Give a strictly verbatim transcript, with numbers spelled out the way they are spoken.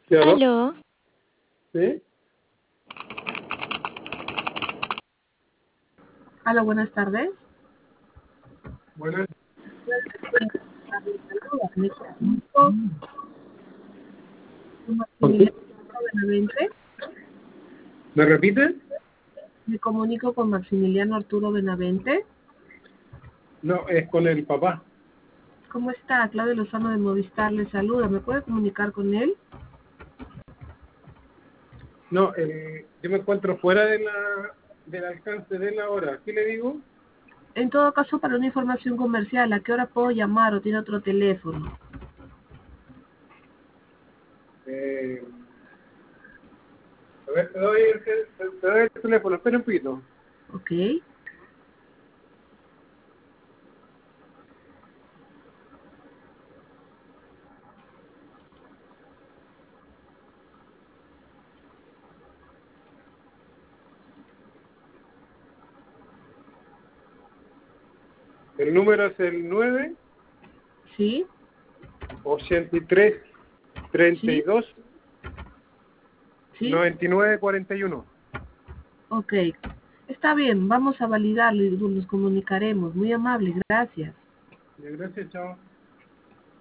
¿Sí, aló? Aló, ¿Sí? Hola, buenas tardes. Buenas. Me comunico con ¿Por Maximiliano qué? Benavente. ¿Me repite? Me comunico con Maximiliano Arturo Benavente. No, es con el papá. ¿Cómo está? Claudio Lozano de Movistar le saluda. ¿Me puede comunicar con él? No, eh, yo me encuentro fuera de la, del alcance de la hora. ¿Qué le digo? En todo caso, para una información comercial, ¿a qué hora puedo llamar o tiene otro teléfono? Eh, a ver, te doy, el, te, te doy el teléfono. Espera un poquito. Ok. El número es el nueve ¿Sí? ochenta y tres treinta y ¿Sí? dos ¿Sí? noventa y nueve cuarenta y uno. Ok. Está bien, vamos a validarlo y nos comunicaremos. Muy amable, gracias. Gracias, chao.